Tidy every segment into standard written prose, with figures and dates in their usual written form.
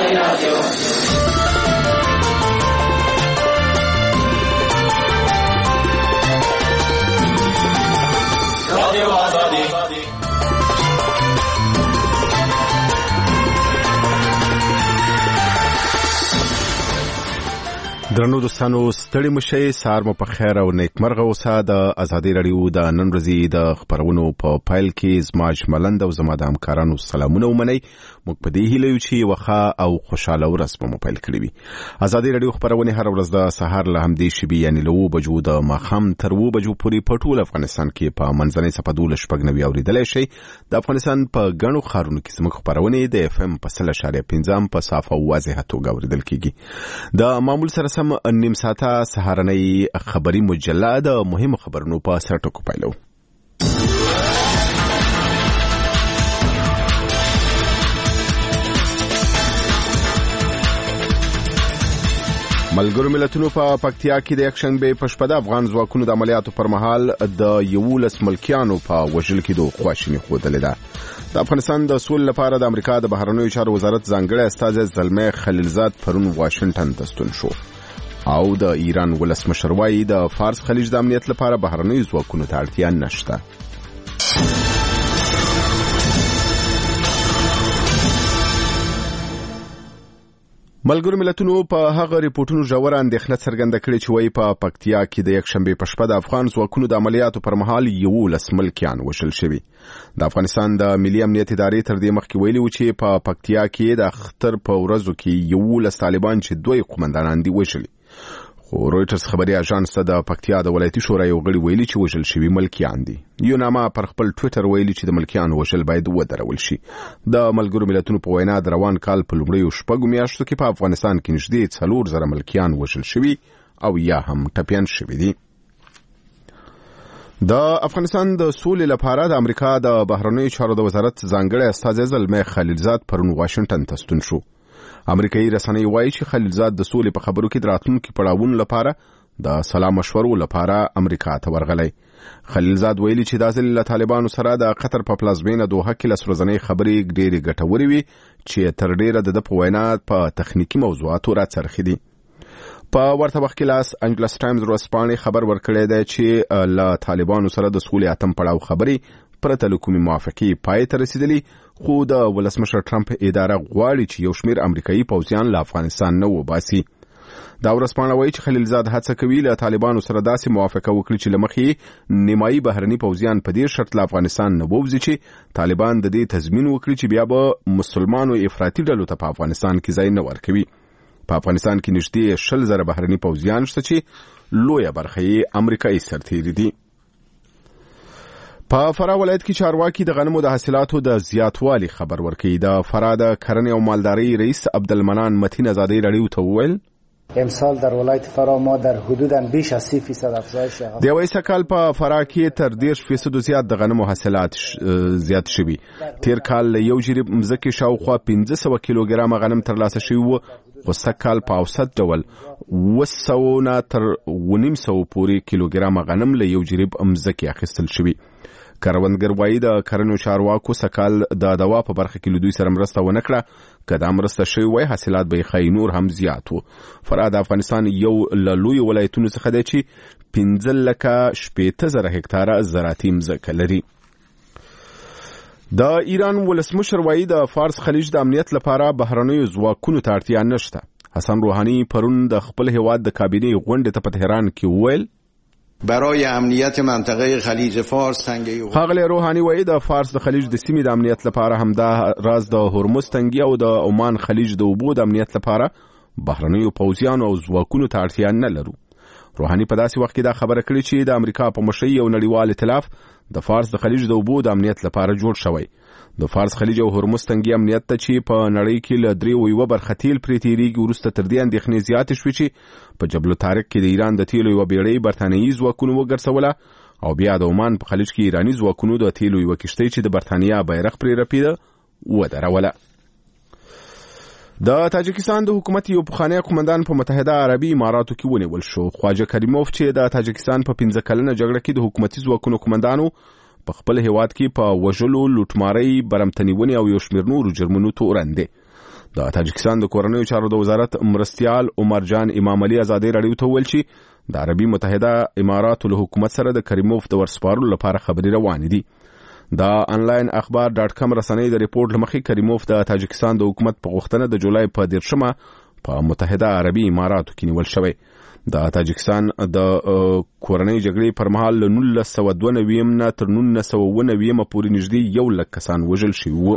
درنو دوستانو ستړي مشئ سهار مو په خیر او نیکمرغه اوسه. د ازادي رادیو د نن ورځې د خبرونو په پایل کې زما ملند او زما د همکارانو سلامونه ومنئ. موږ په دې هیله یو چې وخا او خوشاله ورځ مو پایل کړی وي. ازادي رادیو خبرونه هر ورځ د سهار له همدې شبي یعنی له 2 بجو د ماښام تر 2 بجو پورې په ټول افغانستان کې په منځنۍ صفه 12 اوریدلای شي. د افغانستان په ګڼو ښارونو کې زموږ خبرونه د اف ام په 3.5 په صافه او واضحه توګه اوریدل کیږي. د معمول سره سم نیم ساعته سهارنۍ خبري مجله د مهمو خبرونو په سر ټکو پیلو. ملګرو ملتونو په پکتیا کې د یکشنبه په شپه د افغان ځواکونو د عملیاتو پر مهال د 11 ملکیانو په وژل کې دوه خواشیني خوده ده. د افغانستان د سولې لپاره د امریکا د بهرنیو چارو وزارت ځانګړی استازی زلمه خلیلزاد پرون واشنگټن ته ستون شو او د ایران ولسمشر وايي د فارس خلیج د امنیت لپاره بهرنیو ځواکونو ته اړتیا نشته. ملګرو ملتونو په هغه ریپورتونو ژور اندېښنه څرګنده کړې چې وايي په پکتیا کې د یکشنبه په شپه د افغان ځواکونو د عملیاتو پر مهال 11 ملکیان وژل شوي. د افغانستان د ملي امنیت ادارې تر دې مخکې ویلي و چې په پکتیا کې د اختر په ورځو کې 11 طالبان چې دوی قومندانان دي وژلي. خو رويټرز خبري اژانس ته د پکتیا د ولایتي شورا یو غړي ویلي چې وژل شوي ملکیان دي. یو نامه پر خپل ټوئیټر ویلي چې د ملکیان وژل باید ودرول شي. د ملګرو ملتونو په وینا د روان کال په لومړیو شپږو میاشتو کې په افغانستان کې نږدې 4,000 ملکیان وژل شوي او یا هم ټپیان شوي دي. د افغانستان د سولې لپاره د امریکا د بهرنیو چارو د وزارت ځانګړی استازی زلمه خلیلزاد پرون واشنگټن ته ستون شو. امریکایي رسنۍ وایي چې خلیلزاد د سولې په خبرو کې د راتلونکي پړاوونو لپاره د سلا مشورو لپاره امریکا ته ورغلی. خلیلزاد ویلي چې د ځل له طالبانو سره د قطر په پلازمینه دوحه کې لسرزنۍ خبرې ډېرې ګټورې وي چې تر ډېره د په وینا په تخنیکی موضوعاتو راڅرخي دي. په ورته وخت کې لاس انجلس ټایمز ورځپاڼې خبر ورکړی دی چې له طالبانو سره د سولې اتم پړاو خبرې پرته له کومې موافقې پای ته رسیدلې. خو د ولسمشر ټرمپ اداره غواړي چې یو شمېر امریکایي پوځیان له افغانستان نه وباسي. دا ورځپاڼه وایي چې خلیلزاد هڅه کوي له طالبانو سره داسې موافقه وکړي چې له مخې نیمایي بهرني پوځیان په دې شرط له افغانستان نه ووځي چې طالبان د دې تضمین وکړي چې بیا به مسلمانو افراطي ډلو ته په افغانستان کې ځای نه ورکوي. په افغانستان کې نږدې 100,000 بهرني پوځیان شته چې لویه برخه یې امریکایي سرتیري دي. په فراه ولایت کې چارواکي د غنمو د حاصلاتو د زیاتوالي خبر ورکړي. د فراه د کرنې او مالدارۍ رئیس عبدالمنان متین ازادي رادیو ته وویل امسال در ولایت فراه ما در حدوداً بیش از 30% افزایش د وایسه کال په فراه کې تر 10% زیات د غنمو حاصلات زیات شوي. تیر کال یو جریب مځکې شاوخوا 1500 کیلوګرام غنم ترلاسه شوي وو خو سږکال په اوسط ډول 200 نه تر 900 پورې کیلوګرام غنم له یو جریب مځکې اخیستل شوي. کروندګر وایي د کرنو چارواکو سکال د دوا په برخه کې لدوی سره مرسته ونه کړه. که دا مرسته شوی وای حاصلات به خی نور هم زیات وو. فراه د افغانستان یو له لوی ولایتونو څخه دی چې 15,000 هکتاره زراعتي مځکه لري. د ایران ولسمشر وایي د فارس خلیج د امنیت لپاره بهرنیو ځواکونو ته اړتیا نشته. حسن روحانی پرون د خپل هیواد د کابینې غونډې ته په تهران کې وویل برای امنیت منطقه خلیج فارس تنگی خاغلی روحانی وایي د فارس د خلیج د سیمې د امنیت لپاره همدا راز د هرمز تنگي او د عمان خلیج د اوبو د امنیت لپاره بهرنیو پوځیانو او ځواکونو ته اړتیا نه لرو. روحانی په داسې وخت کې دا خبره کړې چې د امریکا په مشرۍ یو نړیوال ائتلاف د فارس د خلیج د اوبو د امنیت لپاره جوړ شوی. د فارس خلیج او هرمز تنگي امنیت ته چې په نړۍ کې له 3 برخه تیل پرې تیریږي وروسته تر دې اندېښنې زیاتې شوې چې په جبل طارق کې د ایران د تیلو یوه بیړۍ برتانیي ځواکونو وګرځوله او بیا د عمان په خلیج کې ایراني ځواکونو د تیلو یوه کښتۍ چې د برتانیا بیرغ پرې رپېده ودروله. د تاجکستان د حکومت یو پخوانی قومندان په متحده عربي اماراتو کې ونیول شو. خواجه کریموف چې د تاجکستان په 15 کلنه جګړه کې د حکومتي ځواکونو قومندانو په خپل هیواد کې په وژلو، لوټمارۍ، برمتنیونې او یو شمېر نورو جرمونو تورن دی. د تاجکستان د کورنیو چارو د وزارت مرستیال عمر جان امام علي ازادي رادیو ته ویل چې د عربي متحده اماراتو له حکومت سره د کریموف د ورسپارلو لپاره خبري روانې دي. د انلاین اخبار.com رسنۍ د ریپورت لمخې کریموف د تاجکستان د حکومت په غوښتنه د جولای په 13 په متحده عربي اماراتو کې نیول شوی. د تاجکستان د کورنۍ جګړې پر مهال له 1992 نه تر 1999 پورې نږدې 100,000 کسان وژل شوي وو.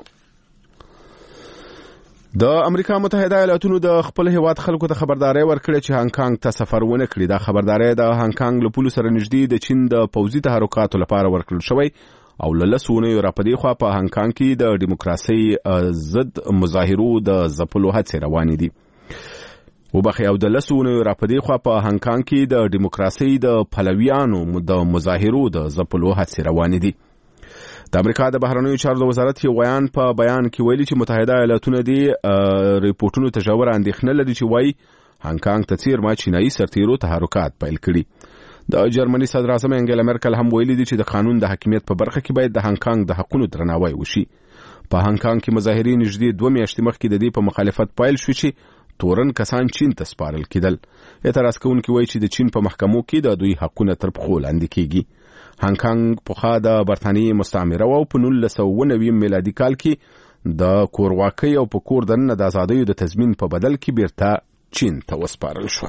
د امریکا متحده ایالاتونو د خپل هیواد خلکو ته خبرداري ورکړه چې هانګ کانګ ته سفر ونه کړي. دا خبرداري د هانګ کانګ له پولو سره نږدې د چین د پوځي تحرکاتو لپاره ورکړل شوی او له لسونو راپدې خوا په هانګ کانګ کې د دیموکراسي ضد مظاهرو د ځپلو هڅې روانې دي. وبخې او د لسونو راپدې خوا په هانګ کانګ کې د دیموکراسي د پلویانو د مظاهرو د ځپلو هڅې روانې دي. د امریکا د بهرنیو چارو د وزارت یو په بیان کې ویلي چې متحده ایالاتونه دي ریپورتونو ته ژوره اندېښنه لري چې وایي هانګ کانګ ته څیرمه چینایي سرتیرو تحرکات پیل کړي. د جرمني صدر اعظم انګلا مرکل هم ویلي دي چې د قانون د حاکمیت په برخه کې باید د هانګ کانګ د حقونو درناوی وشي. په هانګ کانګ کې مظاهرین نږدې 2 میاشتې مخکې د دې په مخالفت پیل شو چې تورن کسان چین ته سپارل کېدل. اعتراض کوونکي وایي چې د چین په محکمو کې د دوی حقونه تر پښو لاندې کیږي. هانګ کانګ پخوا د برتانیې مستعمره و او په 1990 میلادي کال کې د کورواکۍ او په کور دننه د ازادیو د تضمین په بدل کې بیرته چین ته وسپارل شو.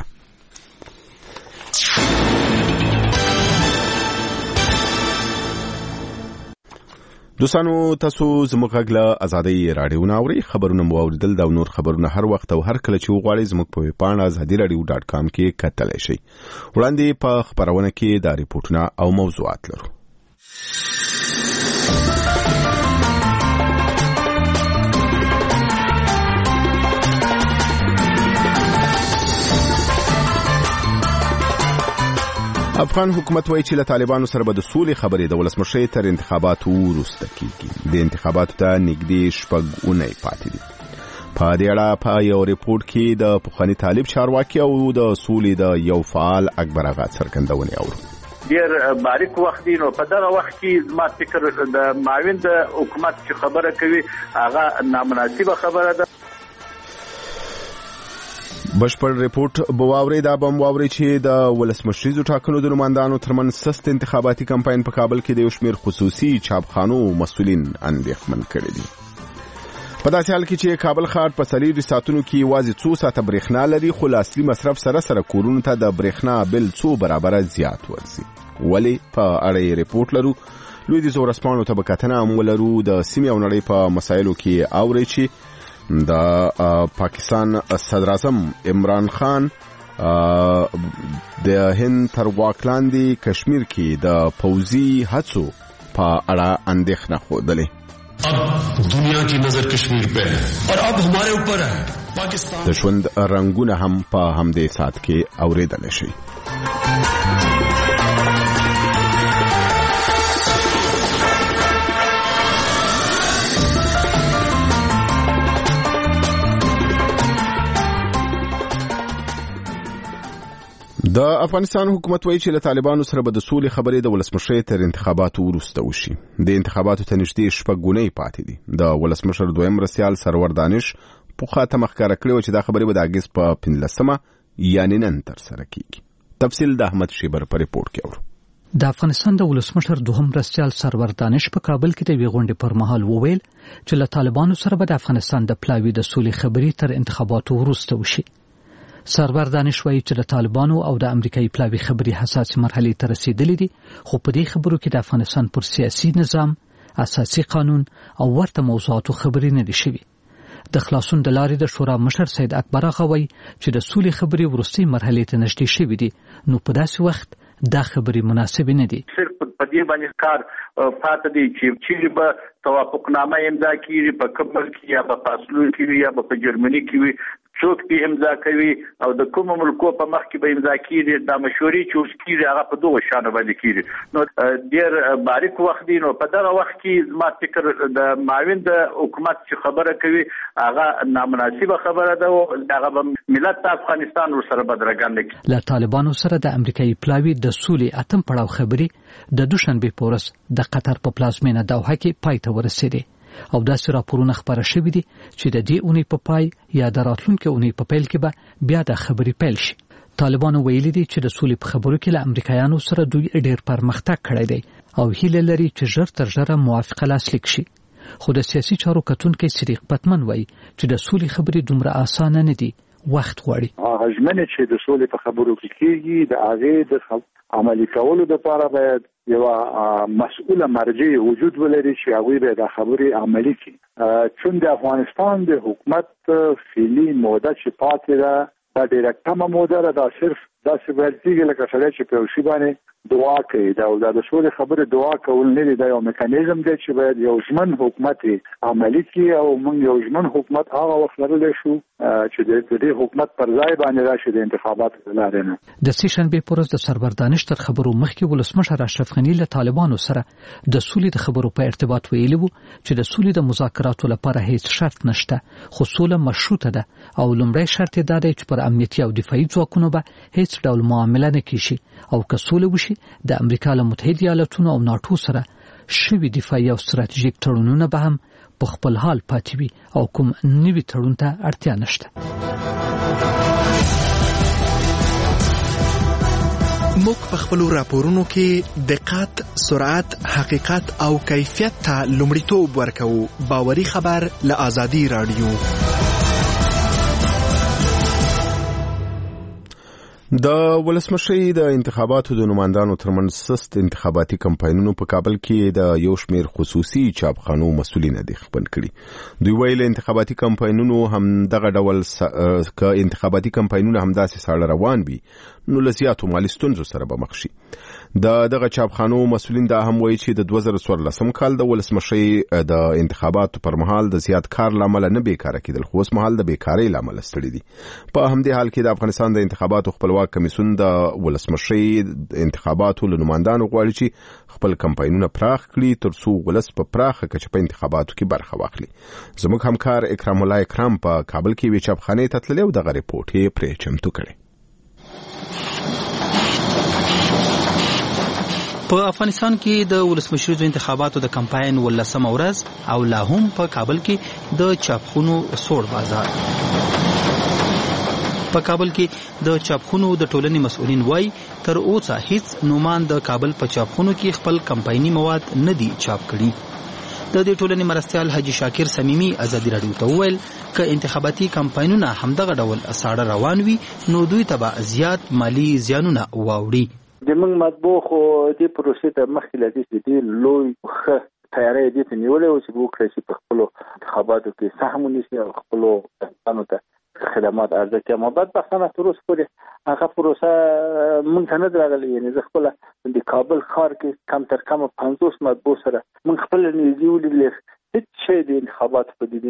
دوستانو تاسو زموږ غږ له ازادۍ رادیو نه اورئ. خبرونه مو اوریدل دا نور خبرونه هر وخت او هر کله چې وغواړئ زموږ په ویب پاڼه azadiradio.com کې کتلای شئ. وړاندې په خبرونه کې دا ریپورتونه او موضوعات لرو. افغان حکومت وایي چې له طالبانو سره به د سولې خبرې د ولسمشر تر انتخاباتو وروسته کیږي. د انتخاباتو ته نږدې 6 اونۍ پاتې دي. په دې اړه په یو ریپورت کې د پخوانی طالب چارواکي او د سولې د یو فعال اکبر آغا څرګندونه اورو. ډیر باریک وخت دی. نو په دغه وخت کې ما فکر د معاون د حکومت چې خبره کوي هغه نامناسبه خبره ده. بشپړ ریپورت بواوري دا بم واوري چې د ولسمشریزو ټاکنو د نمائندانو ترمن سست انتخاباتي کمپاین په کابل کې د یو شمېر خصوصي چاپخانو مسؤلین اندېښمن کړي دي. په داسې حال کې چې کابل ښار په 4 ساعتونو کې یوازې 2 ساعته برېښنا لري خو له اصلي مصرف سره کورونو ته د برېښنا بل 2 برابره زیات ورځي. ولې په اړه ریپورت لرو. لوی د زورسپانو ته کتنه هم ولرو. د سیمې او نړۍ په مسایلو کې اوري چې د پاکستان صدر اعظم عمران خان د هند تر واک لاندې کشمیر کې د پوځي هڅو په اړه اندېښنه خوده. अब दुनिया की नजर कश्मीर पे है और अब हमारे ऊपर है पाकिस्तान. د ژوند رنگونه هم په همدې سات کې اوریدل شي. د افغانستان حکومت وایي چې له طالبانو سره به د سولې خبرې د ولسمشر تر انتخاباتو وروسته وشي. د انتخاباتو ته نږدې 6 اونۍ پاتې دي. د ولسمشر دویم مرستیال سرور دانش پوخا ته مخکاره کړی و چې دا خبرې به د اگست په 15 یعنی نن تر سره کیږي. تفصیل د احمد شیبر په ریپورت کې اورو. د افغانستان د ولسمشر دوهم مرستیال سرور دانش په کابل کې د ویغونډې پر مهال وویل چې له طالبانو سره به د افغانستان د پلاوي د سولې خبرې تر انتخاباتو وروسته وشي. سرور دانش وایي چې د طالبانو او د امریکایي پلاوي خبرې حساسې مرحلې ته رسیدلې دي خو په دې خبرو کې د افغانستان پر سیاسي نظام، اساسي قانون او ورته موضوعاتو خبرې نه دي شوي. د خلاصون د لارې د شورا مشر سید اکبر آغا وایي چې د سولې خبرې وروستۍ مرحلې ته نږدې شوي دي نو په داسې وخت دا خبرې مناسبې نه دي. صرف په دې باندې کار پاتې دی چې چیرې به توافقنامه امضا کیږي په کابل کې یا په فاصلو کې یا په جرمني کې څوک به امضا کوي او د کوم ملکو په مخ کې به امضا کیږي. د مشورې چې اوس کیږي هغه په دوه شانه باندې کیږي. نو ډیر باریک وخت دی. نو په دغه وخت کې ما فکر د معاون د حکومت چې خبره کوي هغه نامناسبه خبره ده او هغه ملت افغانستان سره بدرګان کوي. له طالبانو سره د امریکایي پلاوي د سولې اتم پړاو خبرې د دوشنبه په ورځ د قطر په پلازمینه دوحه کې پای ته ورسېدې او داسې راپورونه خبره شوي دي چې د دې اونۍ په پای یا د راتلونکي اونۍ په پیل کې به بیا د خبرې پیل شي. طالبانو ویلي دي چې د سولې په خبرو کې له امریکایانو سره دوی ډېر پرمختګ کړی دی او هیله لري چې ژر تر ژره موافقه لاسلیک شي. خو د سیاسي چارو کتونکي صدیق پتمن وایي چې د سولې خبرې دومره اسانه نه دي، وخت غواړي. ژمنې چې د سولې په خبرو کې کېږي د هغې د عملي کولو لپاره باید یو مسؤله مرجع وجود ولري چې هغوی به د خبرې عملي کړي. چون د افغانستان د حکومت فعلي موده چې پاتې ده دا ډېره کمه موده ده، دا صرف داسې ویل کېږي لکه سړی چې په یو شي باندې دعا کوي. دا د سولې خبرې دعا کول نه دي، دا یو میکانیزم دی چې باید یو ژمن حکومت عملي کړي او موږ یو ژمن حکومت هغه وخت لرلی شو چې د دې حکومت پر ځای باندې راشي د انتخاباتو له لارې نه. د سې شنبې په ورځ د سرور دانش تر خبرو مخکې ولسمشر اشرف غني له طالبانو سره د سولې د خبرو په ارتباط ویلي وو چې د سولې د مذاکراتو لپاره هیڅ شرط نشته، خو سوله مشروطه ده او لومړی شرط دا دی چې پر امنیتي او دفاعي ځواکونو به هیڅ ډول معامله نه کیږي او که سوله وشي د امریکا له متحده ایالاتونو او ناتو سره شوي دفاعي او ستراتیژیک تړونونه به هم په خپل حال پاتې وي او کوم نوي تړون ته اړتیا نشته. موږ په خپل راپورونو کې دقت، سرعت، حقیقت او کیفیت ته لومړیتوب ورکوو. باوري خبر له آزادي رادیو. د ولسمشي د انتخاباتو د نمائندانو ترمنځ سست انتخاباتي کمپاینونو په کابل کې د یو شمېر خصوصي چاپخانو مسؤلین دي خبر کړي. دوی ویل انتخاباتي کمپاینونو هم دغه ډول انتخاباتي کمپاینونه هم داسې ساړه روان وي نو لزیاتو مالي ستونزو سره به مخ شي. دغه چاپخانو مسؤلین دا هم وایي چې د 2014 کال د ولسمشي د انتخاباتو پر مهال د زیات کار لامل نه بیکاره کېدل، خو اوس مهال د بیکارۍ لامل ستړي دي. په همدې حال کې د افغانستان د انتخاباتو خپلواک کمیسیون د ولسمشي انتخاباتو له نمائندانو غواړي چې خپل کمپاینونه پراخ کړي ترڅو ولس په پراخه کچه په انتخاباتو کې برخه واخلي. زموږ همکار اکرام الله اکرام په کابل کې وی چاپخانې ته تللی او دغه ریپورت یې پرې چمتو کړی. په افغانستان کې د ولسمشریزو انتخاباتو د کمپاین 18 ورځ او لا هم په کابل کې د چاپخونو سوړ بازار. په کابل کې د چاپخونو د ټولنې مسؤلین وایي تر اوسه هیڅ نومان د کابل په چاپخونو کې خپل کمپایني مواد نه دي چاپ کړي. د دې ټولنې مرستیال حاجی شاکر صمیمی آزادي رادیو ته وویل که انتخاباتي کمپاینونه همدغه ډول ساړه روان وي نو دوی ته به زیات مالی زیانونه واوړي. د موږ مطبوع خو دې پروسې ته مخکې له دې چې ډېر لوی ښه تیاری دې ته نیولی و چې وکړی چې په خپلو انتخاباتو کې سهم ونیسي او خپلو کسانو ته خدمات عرضه کړي. اما بدبختانه تر اوسه پورې هغه پروسه موږ ته نه ده راغلې. یعنې زه خپله د کابل ښار کې کم تر کمه 50 مطبوع سره موږ خپله نږدې ولیدلې هېڅ شی د انتخاباتو په دې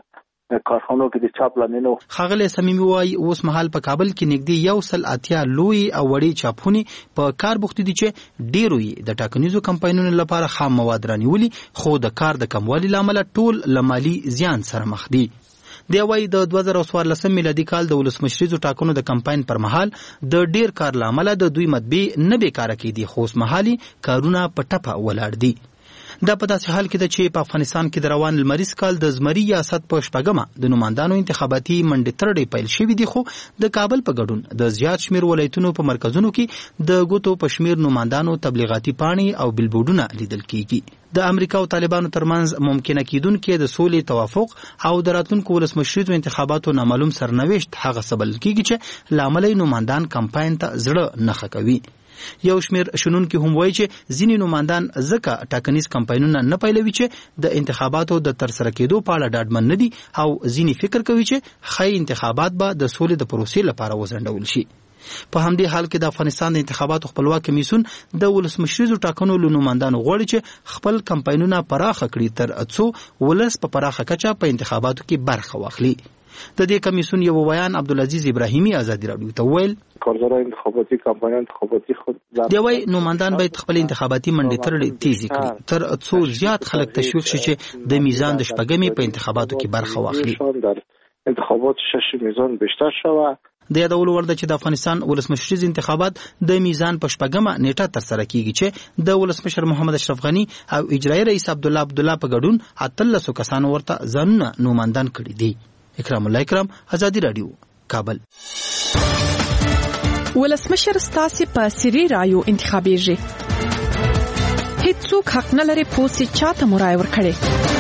کارخانو کې د چاپ لاندې نو. ښاغلی صمیمي وایي اوس مهال په کابل کې نږدې 180 لوی او وړې چاپخونې په کار بوختې دي چې ډېرو یې د ټاکنیزو کمپاینونو لپاره خام مواد رانیولي، خو د کار د کموالي له امله ټول له مالي زیان سره مخ دي. دی وایي د 2014 میلادي کال د ولسمشریزو ټاکنو د کمپاین پر مهال د ډېر کار له امله د دوی مطبعې نه بیکاره کېدي، خو اوس مهالي کارونه په ټپه ولاړ دي. دا په داسې حال کې ده چې په افغانستان کې د روان لمریز کال د زمري ریاست په شپږمه د نمائندانو انتخاباتي منډې ترړې پیل شوي دي، خو د کابل په ګډون د زیات شمیر ولایتونو په مرکزونو کې د ګوتو په شمیر نمائندانو تبلیغاتي پاڼې او بیلبورډونه لیدل کېږي. د امریکا او طالبانو ترمنځ ممکنه کېدونکې د سولې توافق او د راتلونکو ولسمشریزو انتخاباتو نامعلوم سرنوشت هغه څه بلل کېږي چې له امله یې نمائندان کمپاین ته زړه نښه کوي. یو شمیر شنونکي هم وایي چې ځینې نمائندان ځکه ټاکنیز کمپاینونه نه پیلوي چې د انتخاباتو د ترسره کېدو په اړه ډاډمن نه دي او ځینې فکر کوي چې ښایي انتخابات به د سولې د پروسې لپاره وځنډول شي. په همدې حال کې د افغانستان د انتخاباتو خپلواک کمیسیون د ولسمشریزو ټاکنو له نمائندانو غواړي چې خپل کمپاینونه پراخه کړي تر څو ولس په پراخه کچه په انتخاباتو کې برخه واخلي. د دې کمیسیون یو ویان عبدالعزیز ابراهیمی آزادي رادیو ته وویل کارګران انتخاباتي کمپاین انتخاباتي خود دی وایي نمائندان باید خپل انتخاباتي منډې ترړې تیزې کړي تر څو زیات خلک تشویق شي چې د میزان د شپږمې په انتخاباتو کې برخه واخلي. انتخابات 6 میزان بیشتر شوه د یادولو وړ ده چې د افغانستان ولسمشریز انتخابات د میزان په 8مه نیټه ترسره کیږي چې د ولسمشر محمد اشرف غنی او اجرایی رئیس عبدالله په ګډون 13 کسانو ورته ځانونه نوماندان کړي دي. اکرام الله اکرام، ازادي رادیو، کابل. ولسمشر ستاسو په سری رایو انتخابیږي. هیڅوک حق نه لري پوسې چاته مرای ورکړي.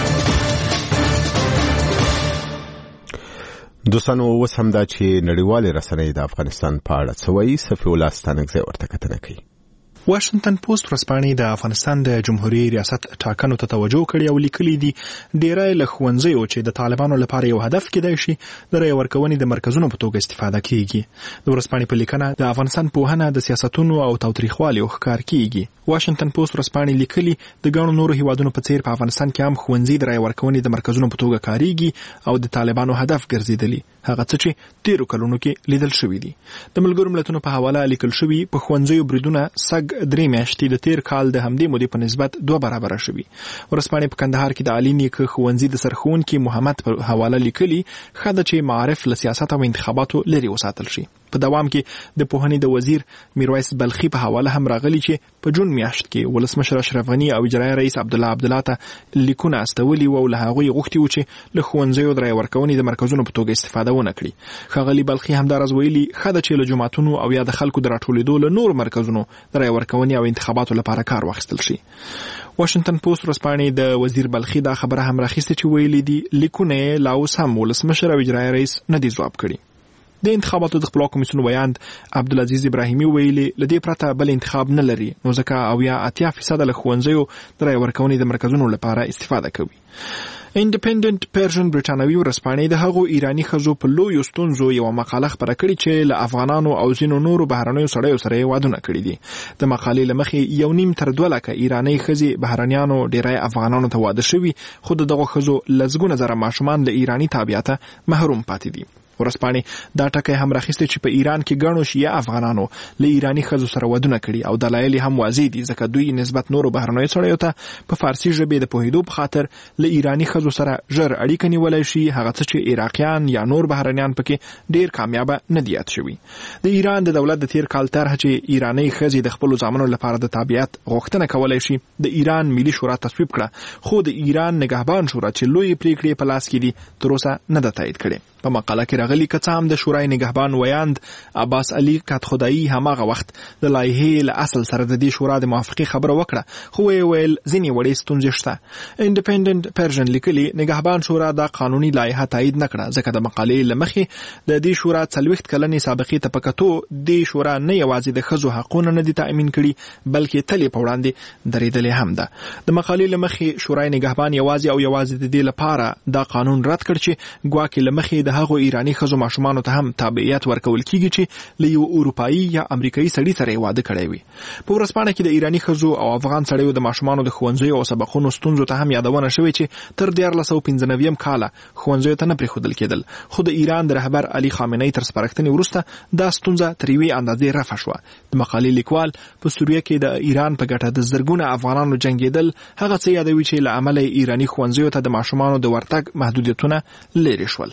دوستانو اوس هم دا چې نړیوالې رسنۍ د افغانستان په اړه څه وایي، صفي الله ستانکزی ورته کتنه کوي. واشنگټن پوسټ ورځپاڼې د افغانستان د جمهوریت ریاست ټاکنو ته توجه کړې او لیکلي دي ډیری له ښوونځیو چې د طالبانو لپاره یو هدف کېدای شي د رایې ورکونې د مرکزونو په توګه استفاده کیږي. د ورځپاڼې په لیکنه د افغانستان پوهنه د سیاستونو او تاوتریخوالي ښکار کیږي. واشنگټن پوسټ ورځپاڼې لیکلي د ګڼو نورو هیوادونو په څیر په افغانستان کې هم ښوونځي د رایې ورکونې د مرکزونو په توګه کاریږي او د طالبانو هدف ګرځیدلی هغه څه چې تیرو کلونو کې لیدل شوی دي. د ملګرو ملتونو په حواله لیکل شوی په ښوونځیو بریدونه سګ 3 میاشتې د تیر کال د همدې مودې په نسبت 2 برابر شوی. ورځپاڼې په کندهار کې د علی نیکه ښوونځي د سرښوونکي محمد په حواله لیکلي خاده چې معارف له سیاست او انتخاباتو لري وساتل شي. په دوام کې د پوهنې د وزیر میرویس بلخي په حواله هم راغلي چې په جون میاشت کې ولسمشر اشرف غنی او اجرایی رئیس عبدالله ته لیکونه استولي او له هغوی غوښتي و چې له ښوونځیو د رایې ورکونې د مرکزونو په توګه استفاده ونه کړي. ښاغلي بلخي همداراز ویلي خاده چې له جماعتونو او یا د خلکو د راټولېدو له نور مرکزونو د رایې ورکونې او انتخاباتو لپاره کار واخیستل شي. واشنگټن پوسټ ورځپاڼې د وزیر بلخي دا خبره هم راخیسته چې ویلي دي لیکونه لا اوس هم ولسمشر او اجرایی رئیس نه دي ځواب کړي. د انتخاباتو د خپلواک کمیسیون ویاند عبدالعزیز ابراهیمي ویلي لدې پرته بل انتخاب نه لري نو ځکه او یا 80% له ښوونځیو د رایې ورکونې د مرکزونو لپاره استفاده کوي. انډیپندنت پرژن برټانوي ورځپاڼې د هغو ایرانی ښځو په لویو ستونزو یو مقاله خپره کړې چې له افغانانو او ځینو نورو بهرنیو سړیو سره وادونه کړي دي. د مقالې له مخې 1.5 تر 2 لکه ایرانی ښځې بهرنیانو ډیری افغانانو ته واده شوي خو دغه ښځو لزګونه زره ماشومان له ایرانی تابعیته محروم پاتې دي. ورځپاڼې دا ټکی هم راخیسته چې په ایران کې ګڼو شیعه افغانانو له ایرانی ښځو سره ودونه کړي او دلایل هم واضح دي ځکه دوی نسبت نورو بهرنیو سړیو ته په فارسی ژبې د پوهېدو په خاطر له ایرانی ښځو سره ژر اړیکه نیولای شي هغه څه چې عراقیان یا نور بهرنیان پکې ډیر کامیابه نه دي یاد شوي. د ایران د دولت د تیر کال طرح چې ایرانی ښځې د خپلو زامنو لپاره د تابعیت غوښتنه کولای شي د ایران ملي شورا تصویب کړه خو د ایران نگهبان شورا چې لوی پریکړې په لاس کې دي تر اوسه نه ده تایید کړې. په مقاله کې راغلي که څه هم د شورای نگهبان ویاند عباس علي کاتخدایي هماغه وخت د لایحې له اصل سره د دې شورا د موافقې خبره وکړه خو ویل ځینې وړې ستونزې شته. انډیپندنت پرژن لیکلي نگهبان شورا دا قانوني لایحه تایید نه کړه ځکه د مقالې له مخې د دې شورا 40 کلنې سابقې ته پکتو د شورا نه یوازې د ښځو حقونه نه دي تأمین کړي بلکې تلې په وړاندې درېدلې هم ده. د مقالې له مخې شورای نگهبان یوازې د دې لپاره دا قانون رد کړ چې ګواکې له مخې د هغو ایرانی ښځو ماشومانو ته هم تابعیت ورکول کیږي چې له یو اروپایي یا امریکایي سړي سره واده کړی وي. په ورځپاڼه کې د ایرانی ښځو او افغان سړیو د ماشومانو د ښوونځیو او سبقونو ستونزو ته هم یادونه شوې چې تر 1995 کاله ښوونځیو ته نه پرېښودل کېدل خو د ایران د رهبر علي خامنه‌ای تر سپارښتنې وروسته دا ستونزه تر یوې اندازې رفع شوه. د مقالې لیکوال په سوریه کې د ایران په ګټه د زرګونه افغانانو جنګېدل هغه څه یادوي چې له امله ایرانی ښوونځیو ته د ماشومانو د ورتګ محدودیتونه لرې شول.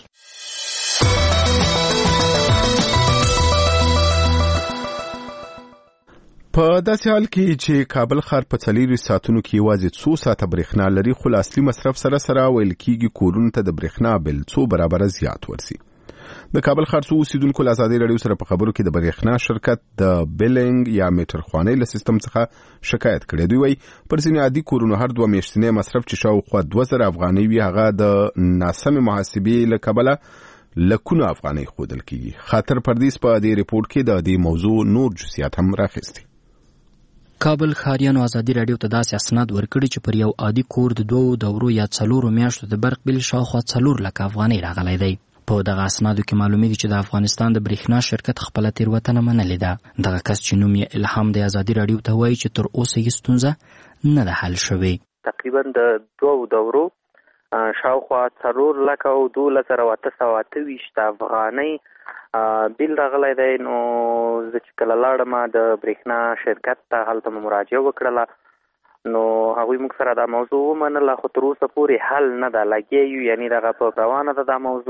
په داسې حال کې چې کابل ښار په 4 ساعتونو کې یوازې 2 ساعته برېښنا لري خو له اصلي مصرف سره ویل کېږي کورونو ته د برېښنا بل 2 برابره زیات ورسي. د کابل ښار څو اوسیدونکو له ازادي رادیو سره په خبرو کې د برېښنا شرکت د بیلینګ یا میټر خوانۍ له سیستم څخه شکایت کړی. دوی وایي پر ځینې عادي کورونو هر 2 میاشتنی مصرف چې شاوخوا 2000 افغانۍ وي هغه د ناسمې محاسبې له کبله لکونه افغانۍ ښودل کېږي. خاطر پردیس په دې ریپورت کې د دې موضوع نور جزئیات هم راخیستي. کابل ښاریانو ازادي رادیو ته داسې اسناد ورکړي چې پر یو عادي کور د 2 دورو یا 4 میاشتو د برق بل شاوخوا 4 لکه افغانۍ راغلی دی. په دغه اسنادو کې معلومیږي چې د افغانستان د برېښنا شرکت خپل تیروتنه منلې ده. دغه کس چې نوم یې الهام د ازادي رادیو ته وایي چې تر اوسه یې ستونزه نه ده حل شوې. تقریبا د 2 دورو شاوخوا 4 لکه او 2828 افغانۍ بیل راغلی دی. نو زه چې کله لاړم د برېښنا شرکت ته هلته مراجعه وکړله نو هغوی موږ سره دا موضوع ومنله خو تر اوسه پورې حل نه ده لګیا یو یعنی دغه په روانه ده دا موضوع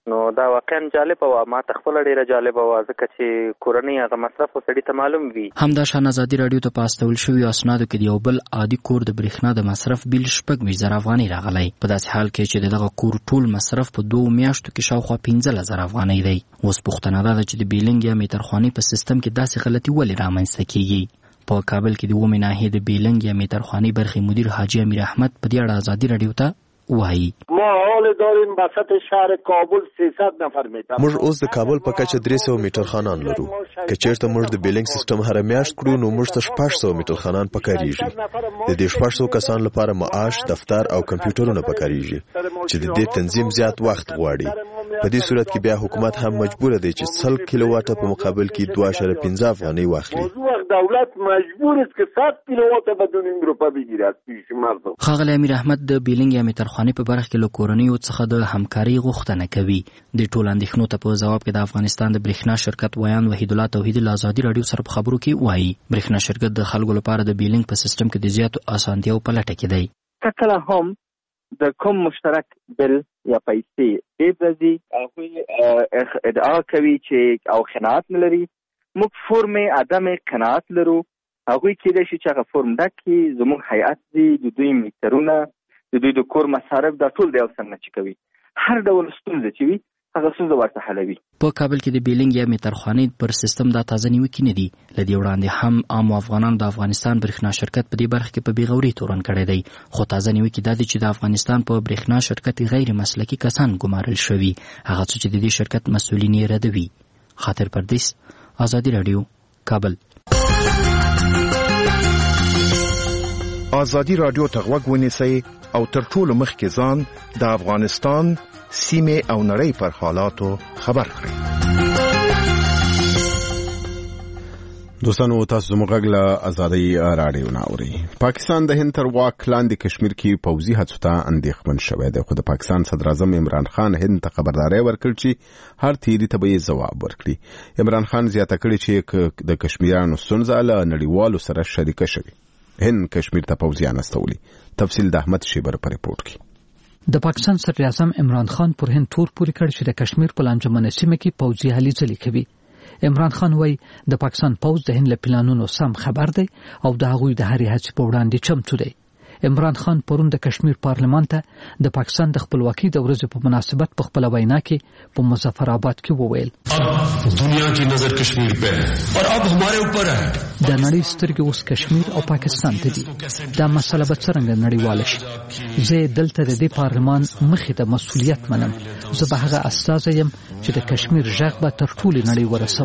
نو دا واقعا جالبه و، ما تخپل ډیره جالبه و، ځکه چې کورنۍ هغه مصرف سړي ته معلوم وي. همدا شان ازادي رادیو ته پاستول شوی اسنادو کې یو بل عادي کور د برېښنا د مصرف بیل 26,000 افغانۍ راغلی. په داسې حال کې چې دغه کور ټول مصرف په 2 میاشتو کې شاوخوا 15,000 افغانۍ دی. اوس پوښتنه ده چې د بیلنګ یا میټرخوانۍ په سیستم کې داسې غلطي ولې رامنځته کیږي. په کابل کې د ومې ناحیې د بیلنګ یا میټرخوانۍ برخې مدیر حاجی امیر احمد په دې اړه ازادي رادیو ته وایي. ما حال داریم وسط شهر کابل 300 نفر میتر. موږ اوس د کابل په کچه 300 میټر خانان لرو. که چیرته موږ د بیلنګ سیستم هر میاشت کړو نو موږ ته 600 میټر خانان پکاريږي. د دې 600 کسان لپاره معاش، دفتر او کمپیوټرونه پکاريږي چې د دې تنظیم زیات وخت غواړي. په دې صورت کې بیا حکومت هم مجبور دی چې 100 کیلو واټ په مقابل کې 2.15 افغانۍ واخلي. دولت مجبور است که 100 کیلو واټ بدون این روپا بگیرد پیش مردم. ښاغلی امیر احمد د بیلنګ یا میټرخوانۍ په برخه کې له کورنیو څخه د همکارۍ غوښتنه کوي. د ټولو اندېښنو ته په ځواب کې د افغانستان د برېښنا شرکت ویان وحید الله توحیدي له ازادي رادیو سره په خبرو کې وایي برېښنا شرکت د خلکو لپاره د بیلنګ په سیستم کې د زیاتو اسانتیاو په لټه کې دی. کله هم د کوم مشترک بل یا پیسې ډېر راځي هغوی ادعا کوي چې او قناعت نه لري. موږ فرم عدم قناعت لرو. هغوی کېدای شي چې هغه فرم ډک کړي. زموږ هیئت دي، د دوی میټرونه، د دوی د کور مصارف، دا ټول د یو سر نه چې کوي. هر ډول ستونزه چې وي هغه ستونزه ورته حلوي. په کابل کې د بیلنګ یا میټرخوانۍ پر سیستم دا تازه نیوکې نه دي. له دې وړاندې هم عامو افغانانو د افغانستان برېښنا شرکت په دې برخه کې په بېغورۍ تورن کړی دی. خو تازه نیوکې دا دي چې د افغانستان په برېښنا شرکت غیر مسلکي کسان ګمارل شوي، هغه څه چې د دې شرکت مسؤلین یې ردوي. خاطر پردیس، ازادي رادیو، کابل. ازادي رادیو ته غوږ ونیسئ او تر ټولو مخکې ځان د افغانستان سیمې او نړۍ پر حالاتو خبر کړئ. دوستانو تاسو زموږ غږ له ازادي رادیو نه اورئ. پاکستان د هند تر واک لاندې کشمیر کې پوځي هڅو ته اندېښمن شوی دی، خو د پاکستان صدر اعظم عمران خان هند ته خبرداری ورکړ چې هر تیری ته به یې ځواب ورکړي. عمران خان زیاته کړې چې د کشمیریانو ستونزه له نړیوالو سره شریکه شوي. هند کشمیر ته پوځیان استولي. تفصیل د احمد شیبر په ریپورت کې. د پاکستان صدر اعظم عمران خان پر هند تور پورې کړ چې د کشمیر په لانجمنه سیمه کې پوځي هلې ځلې کوي. عمران خان وایي د پاکستان پوځ د هند له پلانونو سم خبر دی او د هغوی د هرې هڅې په وړاندې چمتو دی. عمران خان پرون د کشمیر پارلمان ته د پاکستان د خپلواکۍ د ورځې په مناسبت په خپل وینا کې په مظفر آباد کې وویل अब दुनिया की नजर कश्मीर पे है और अब हमारे ऊपर है. د نړۍ سترګې اوس کشمیر او پاکستان ته دي. دا مسله به څرنګه نړیواله شي. زه دلته د دې پارلمان مخې ته مسؤلیت منم. زه به هغه استازی یم چې د کشمیر غږ به تر ټولې نړۍ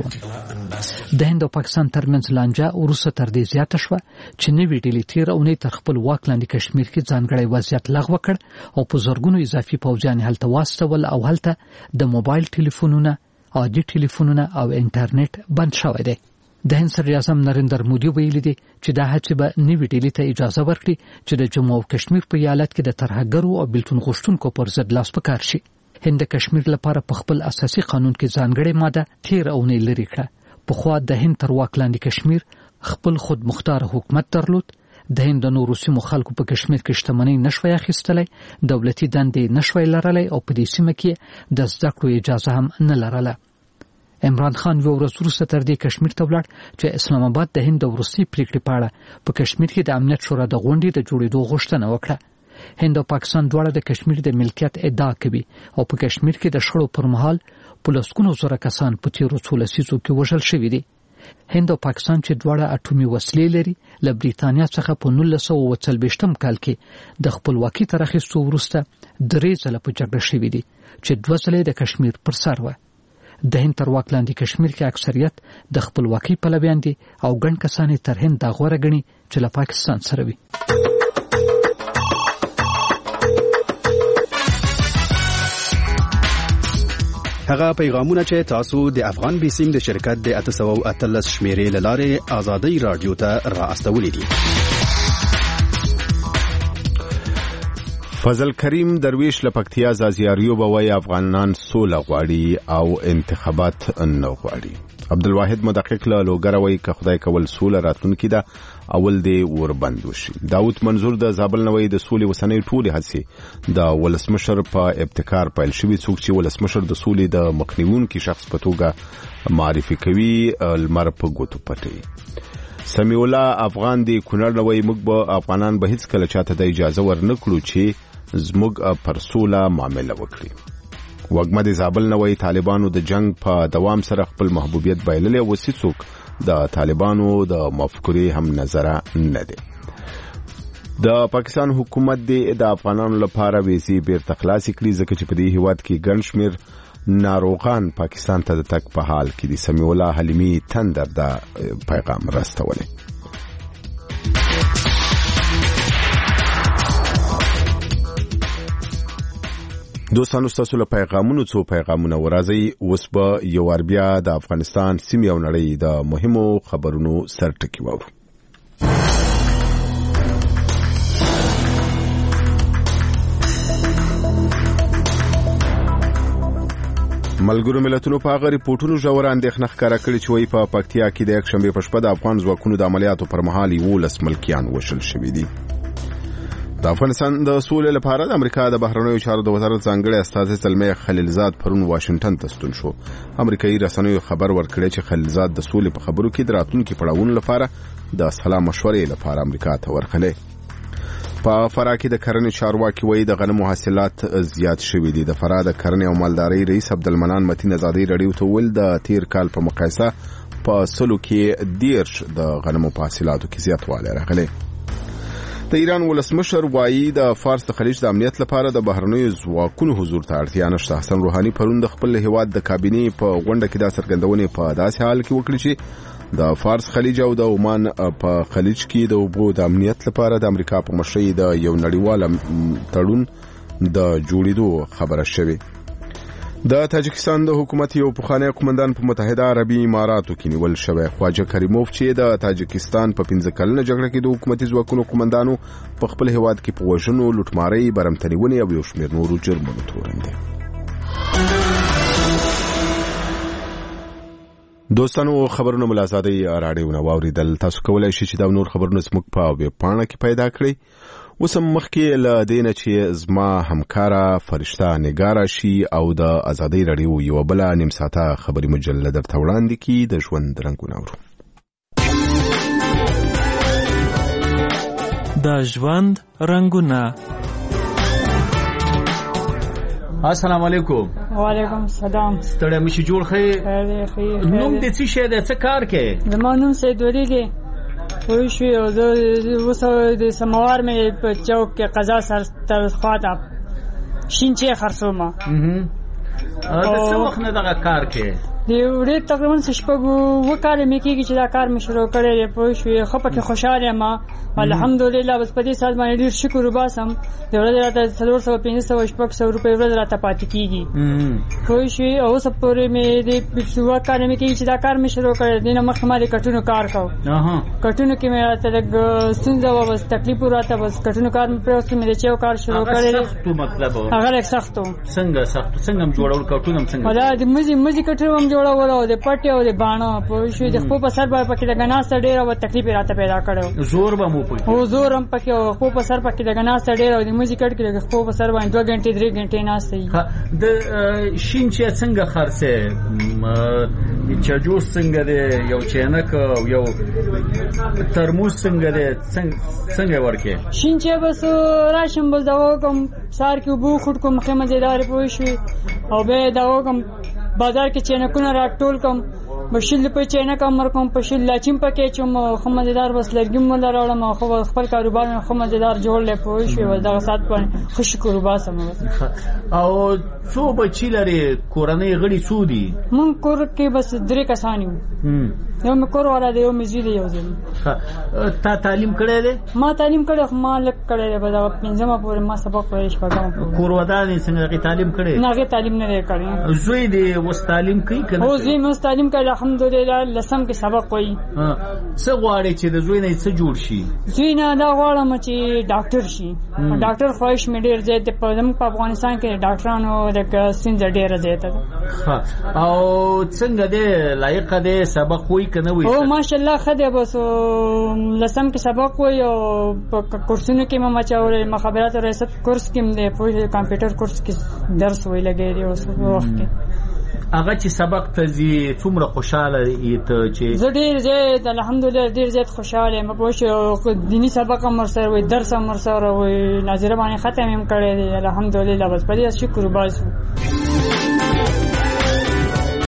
ورسوم. د هند او پاکستان ترمنځ لانجه وروسته تر دې زیاته شوه چې نوې ډلې تېره اونۍ تر خپل واک لاندې کشمیر کې ځانګړی وضعیت لغوه کړ او په زرګونو اضافي پوځیان هلته واستول او هلته د موبایل ټلیفونونه، عادي ټلیفونونه او انټرنیټ بند شوی دی. د هند صدر اعظم نریندر مودي ویلي دی چې دا هڅې به نوې ډلې ته اجازه ورکړي چې د جموں او کشمیر په ایالت کې د ترهګرو او بیلتون غوښتونکو پر ضد لاس په کار شي. هند د کشمیر لپاره په خپل اساسي قانون کې ځانګړې ماده تېره اونۍ لرې کړه. پخوا د هند تر واک لاندې کشمیر خپل خود مختار حکومت درلود. د هند د نورو سیمو خلکو په کشمیر کې شتمنۍ نشوي اخیستلی، دولتي دندې نشوي لرلی او په دې سیمه کې د زده کړو اجازه هم نه لرله. عمران خان یو ورځ وروسته تر دې کشمیر ته ولاړ چې اسلام آباد د هند د وروستۍ پریکړې په اړه په کشمیر کې د امنیت شورا د غونډې د جوړېدو غوښتنه وکړه. هند او پاکستان دواړه د کشمیر د ملکیت ادعا کوي او په کشمیر کې د شخړو پر مهال په لسګونو زره کسان په تیرو څو لسیزو کې وژل شوي دي. هند او پاکستان چې دواړه اټومي وسلې لري له بریتانیا څخه په 1940 کال کې د خپلواکۍ تر اخیستو وروسته 3 ځله په جګړه شوي دي چې 2 ځله د کشمیر پر سر وه. د هند تر واک لاندې کشمیر کې اکثریت د خپلواکۍ پلویان دي او ګڼ کسان تر هند دا غوره ګڼي چې له پاکستان سره وي. هغه پیغامونه چې تاسو د افغان بیسیم د شرکت د 813 شمیرې لاره ازادي رادیو ته را استولې دي. فضل کریم درویش لپکتیا زازیاریو بوي افغانان سوله غواړي او انتخابات نه غواړي. عبدالواحد مدقق له لوګروي که خدای کول سوله راتلونکي ده اول دی وربند وشي. داود منظور د زابل نوي د سولې وسنۍ ټولې هڅې د ولسمشر په ابتکار پیل شوي. څوک چې ولسمشر د سولې د مخنیوونکي شخص په توګه معرفي کوي لمر په ګوتو پټي. سمیع الله افغان دی کونړ نوي موږ به افغانان به هیڅ کله چاته د اجازه ورنکړو چې زموږ پر سوله معامله وکړي. وګمه د زابل نوي طالبانو د جنگ په دوام سره خپل محبوبیت بایللې او هیڅوک د طالبانو د مفکورې هم نظر نه دی. د پاکستان حکومت د افغانانو لپاره ویزې بیرته خلاصې کړې ځکه چې په دې هیواد کې ګڼ شمېر ناروغان پاکستان ته د تګ په حال کې دي. سمیع الله حلیمي تندر دا پیغام راستولی. دوستانو ستاسو له پیغامونو څو پیغامونه ورځي. اوس به یو وار بیا د افغانستان سیمې او نړۍ د مهمو خبرونو سرټکي واورو. ملګرو ملتونو په هغه ریپورټونو ژوره اندېښنه ښکاره کړې چې وایي په پکتیا کې د یکشنبې په شپه د افغان ځواکونو د عملیاتو پر مهال 11 ملکیان وشل شوي دي. د افغانستان د سولې لپاره د امریکا د بهرنیو چارو د وزارت ځانګړی استازی زلمي خلیلزاد پرون واشنگټن ته ستون شو. امریکایي رسنیو خبر ورکړی چې خلیلزاد د سولې په خبرو کې د راتلونکي پړاوونو لپاره د سلا مشورې لپاره امریکا ته ورغلی. په فراه کې د کرنې چارواکي وایي د غنمو حاصلات زیات شوي دي. د فراه د کرنې او مالدارۍ رئیس عبدالمنان متین ازادي راډیو ته ویل د تیر کال په مقایسه په سلو کې 10 د غنمو په حاصلاتو کې زیاتوالی راغلی. د ایران ولسمشر وایي د فارس د خلیج د امنیت لپاره د بهرنیو ځواکونو حضور ته اړتیا نشته. حسن روحاني پرون د خپل هیواد د کابینې په غونډه کې دا څرګندونې په داسې حال کې وکړې چې د فارس خلیج او د عمان په خلیج کې د اوبو د امنیت لپاره د امریکا په مشرۍ د یو نړیوال تړون د جوړېدو خبره شوې. د تاجکستان د حکومت یو پخوانی قومندان په متحده عربي اماراتو کې نیول شوی. خواجه کریموف چې د تاجکستان په 15 کلنه جګړه کې د حکومتي ځواکونو قومندانو په خپل هیواد کې په وژنو، لوټمارۍ، برمتنیونې او یو شمېر نورو جرمونو تورن دی. دوستانو خبرونه ملازادي راډیو نو واوریدل. تاسو کولای شئ چې دا نور خبرونه زموږ په ویب پاڼه کې پیدا کړئ. اوس مخکې له دې نه چې زما همکاره فرشته نگاره شي او د ازادۍ راډیو یو بل نیم ساعته خبري مجله درته وړاندې کړي. د ژوند رنګونه ورو. د ژوند رنګونه. السلام علیکم. وعلیکم السلام. ستړی مشي جوړ خې. نوم دې څه شه دې څه کار کې؟ زما نوم سیدولی دی. وی شوی او زه اوس د سموار مې په چوک کې قضا سر تر خواته شینچې خرڅوم. د څه وخت نه دغه کار کې؟ د وړې تقریبا شپږ وکاله مې کېږي چې دا کار مې شروع کړی دی. پوه شوې ښه پکې خوشحاله یم الحمدلله. بس په دې ساعت باندې ډېر شکر وباسم. د ورځې راته 400 500 600 روپۍ ورځ راته پاتې کېږي. پوه شوې او اوس پورې مې د وکاله مې کېږي چې دا کار مې شروع کړی دی. نه مخکې ما د کټونو کار کوم. کټونو کې مې راته لږ ستونزه وه، بس تکلیف راته، بس کټونو کار مې پرېوستی. مې د چیو کار شروع کړی دی. هغه لږ سخت و. څنګه سخت؟ څنګه هم جوړول کټونه هم څنګه؟ دا د مزي کټونه هم جوړول او د پټي او د باڼه. پوه شوې د خپل په سر باندې پکې لږ ناسته ډېره وه، تکلیف یې راته پیدا کړی. زور به مو پکې؟ هو زور هم پکې او خپل په سر پکې لږ ناسته ډېره او د مزي کټ کې لږ خپل په سر باندې 2 غنټې 3 غنټې ناسته وي. د شینچې څنګه خرڅې؟ چجوس څنګه دی؟ یو چینک او یو ترموز څنګه دی؟ څنګه ورکې؟ شینچې بس راشم بس دا وکم سار کې وبو خټ کوم مخه مزیدار پوه شوې او به دا وکم بازار کې چینکونه راټول کوم. بشیل په چینک امر کوم، په شیل لاچیم پکې چوم خو مزیدار بس لرګم ولا راوړم خو خپل کاروبار مې خو مزیدار جوړ لې پوه شوې. دا سات باندې خوشی کاروباسم. او څو بچی لري؟ کورنۍ غړي څو دي؟ مون کور کې بس 3 کسان یو. یو مې کور والا دی، یو مې زوی دی، یو ځل. تا تعلیم کړی دی؟ ما تعلیم کړی خو ما لږ کړی دی. بس 5مه پورې ما سبق وایي شپږم. کور ودانې څنګه تعلیم کړی؟ نه، هغه تعلیم نه دی کړی. زوی دی اوس تعلیم کوي کنه؟ هو زوی مې اوس تعلیم کوي. الحمدلله لسم کې سبق وایي. څه غواړي چې د زوی نه څه جوړ شي؟ زوی نه دا غواړم چې ډاکټر شي. ډاکټر خواهش مې ډېر زیات دی. په افغانستان کې ډاکټرانو د ستونزه ډېره زیاته ده. او څنګه دی لایق دی سبق وایي که نه وایي؟ او ماشاءالله ښه دی. بس لسم کې سبق وایي او په کورسونو کې مې مچولی. مخابرات او ریاست کورس کې م دی پوه کمپیوټر کورس کې درس وایي لګی دی اوس وخت کې. هغه چې سبق ته ځي څومره خوشحاله یې ته؟ چې زه ډېر زیات الحمدلله ډېر زیات خوشحاله یم. پوه شو دیني سبق هم ورسره وایي، درس هم ورسره وایي، ناظره باندې ختم هم کړی دی الحمدلله. بس په دې شکر وباسو.